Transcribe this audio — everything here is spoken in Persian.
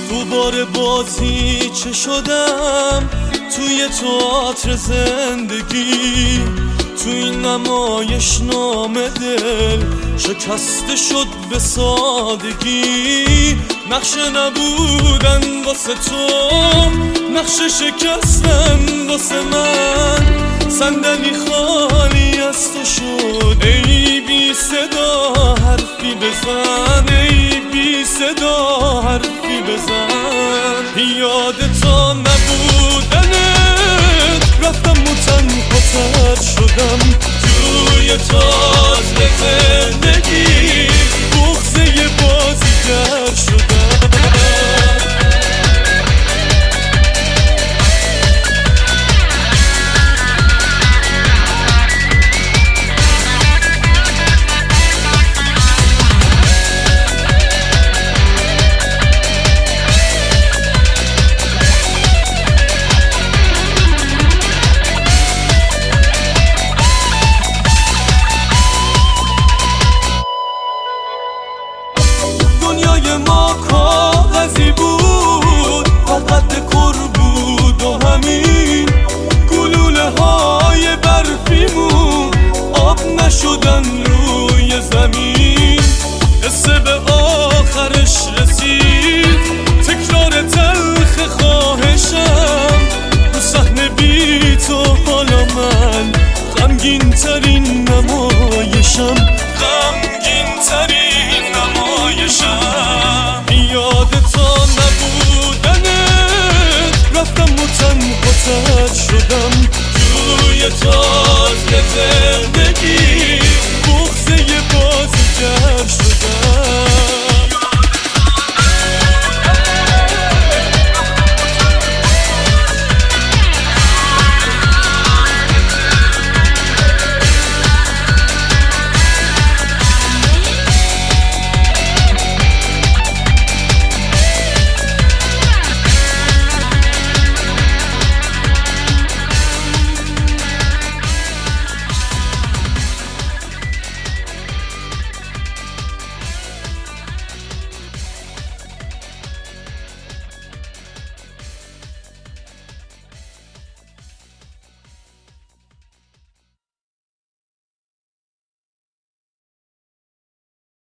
دوباره بازی چه شدم توی تئاتر زندگی، توی این نمایش نامه دل شکسته شد به سادگی. نقشه نبودن واسه تو، نقشه شکستن واسه من، صندلی خالی از تو شد. ای بی صدا حرفی بزن، ای بی صدا حرفی بزن. یاد تا نبودنت رفتم و تنها تر شدم توی تئاتر زندگی، بغضه بازیگر شدم. دنیای ما کاغذی بود، فقط دکور بود و همین گلوله های برفیمون آب نشدن روی زمین. قصه به آخرش رسید، تکرار تلخ خواهشم رو صحنه بی تو. حالا من غمگین ترین نمایشم، غمگین ترین نمایشم. یاد تا نبودنت رفتم و تنها تر شدم توی تئاتر زندگی.